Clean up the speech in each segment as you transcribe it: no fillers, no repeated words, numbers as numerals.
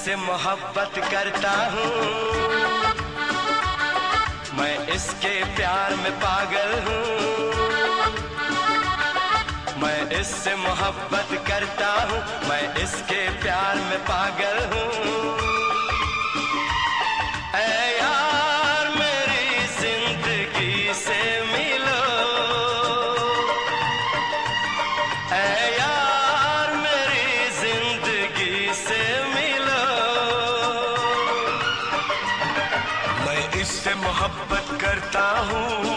इससे मोहब्बत करता हूँ, मैं इसके प्यार में पागल हूँ। मैं इससे मोहब्बत करता हूँ, मैं इसके प्यार में पागल हूँ। ऐ यार मेरी जिंदगी से मिलो, ऐ यार मेरी जिंदगी से मिलो। मैं इससे मोहब्बत करता हूँ,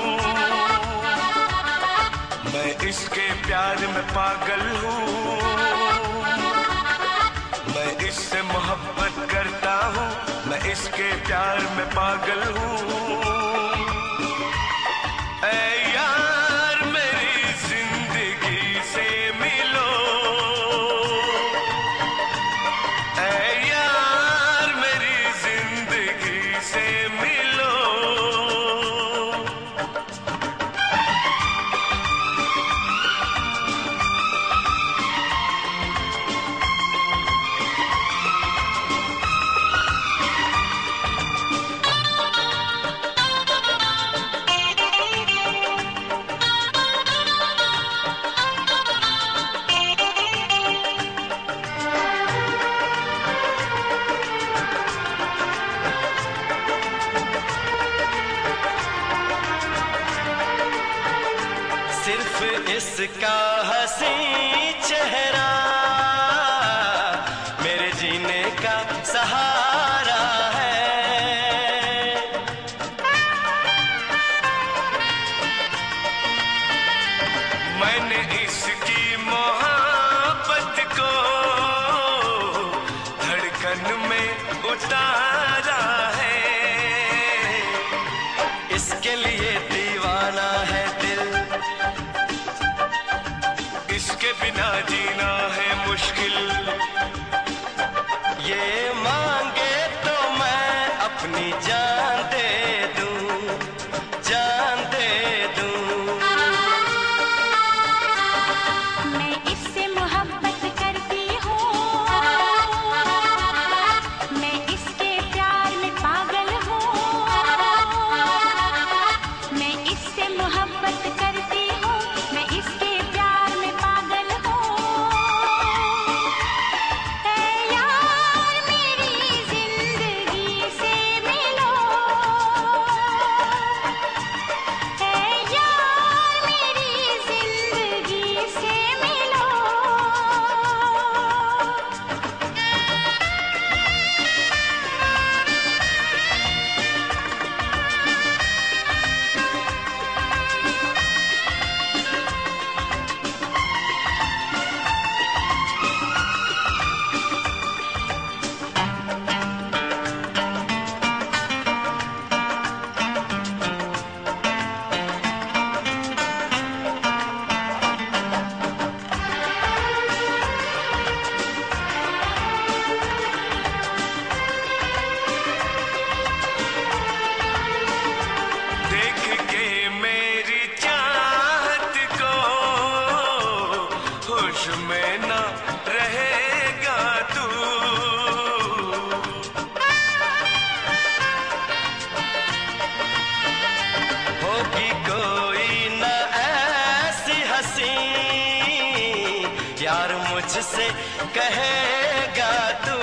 मैं इसके प्यार में पागल हूँ। मैं इससे मोहब्बत करता हूँ, मैं इसके प्यार में पागल हूँ। ऐ यार मेरी जिंदगी से मिलो, ऐ यार मेरी जिंदगी से मिलो। सिर्फ इसका हंसी चेहरा मेरे जीने का सहारा है। मैंने इसकी मोहब्बत को धड़कन में उतारा है। इसके लिए दीवाना है दिल, इसके बिना जीना है मुश्किल। ये मांगे तो मैं अपनी जान दे दूं, जान दे दूं। मैं इससे मोहब्बत करती हूँ, मैं इसके प्यार में पागल हूँ। मैं इससे मोहब्बत करती हूँ, मैं इसके प्यार में पागल हूँ। ऐ यार मेरी जिंदगी से मिलो, ऐ यार मेरी जिंदगी से मिलो। देख के मेरी चाहत को होश में ना रहेगा तू। होगी कोई ना ऐसी हंसी यार मुझसे कहेगा तू।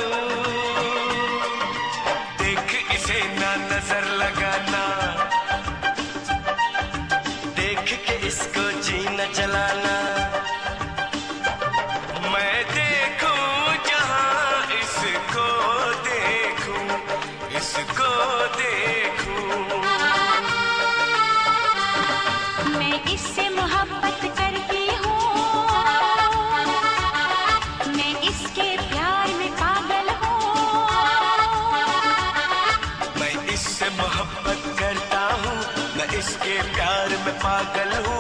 देख इसे ना नजर लगाना, देख के इसको जीना जलाना। मैं देखूं जहां इसको देखूं, इसको देखूं। मैं इससे मोहब्बत करती हूँ, मैं इसके प्यार में पागल हूँ। मैं इससे मोहब्बत करता हूँ, मैं इसके प्यार में पागल हूँ।